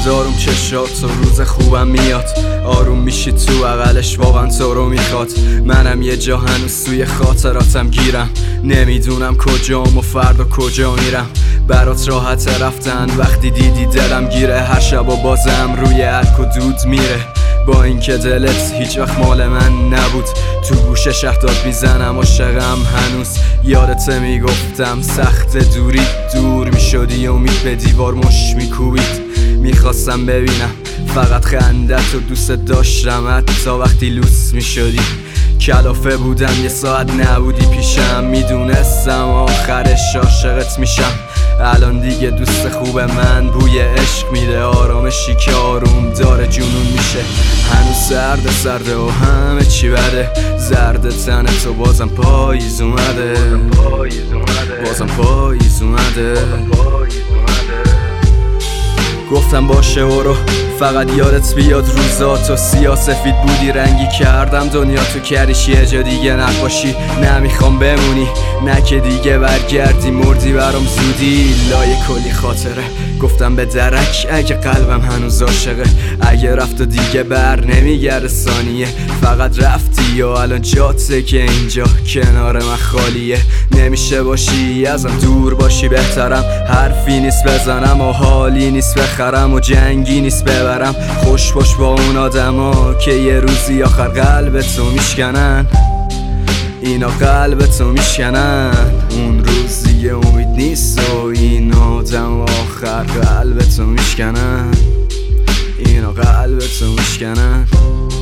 آروم چشات و روز خوبم میاد، آروم میشی تو عقلش واقعا تو رو میخواد. منم یه جا هنوز توی خاطراتم گیرم، نمیدونم کجام و فردا کجا میرم. برات راحت رفتن وقتی دیدی دلم گیره، هر شب و بازم روی الک و دود میره. با اینکه دلت هیچ وقت مال من نبود، تو گوش شهداد میزنم عاشقم هنوز. یادت میگفتم سخت دوری، دور میشدی امید به دیوار مش میکوبید. میخواستم ببینم فقط خندت و دوست داشتم، حتی وقتی لوس میشدی. کلافه بودم یه ساعت نبودی پیشم، میدونستم آخرش عاشقت میشم. الان دیگه دوست خوب من بوی عشق میده، آرامشی که آروم داره جنون میشه. هنوز سرده و همه چی بده، زرد تن تو بازم پاییز اومده، بازم پاییز اومده. گفتم باشه برو فقط یادت بیاد روزاتو سیاه سفید بودی، رنگی کردم دنیا تو کریش یه جا دیگه نباشی. نمیخوام بمونی نه که دیگه برگردی، مردی برام زودی لای کلی خاطره. گفتم به درک اگه قلبم هنوز عاشقه، اگه رفت و دیگه بر نمیگرده ثانیه. فقط رفتی یا الان جاته که اینجا کنار من خالیه. نمیشه باشی ازم دور باشی بهترم، حرفی نیست بزنم و حالی نیست بخرم و جنگی نیست ببرم. خوش باش با اون آدما که یه روزی آخر قلبتو میشکنن، اینا قلبتو میشکنن. اون روزی امید نیست و این آدم آخر قلبتو میشکنن، اینا قلبتو میشکنن.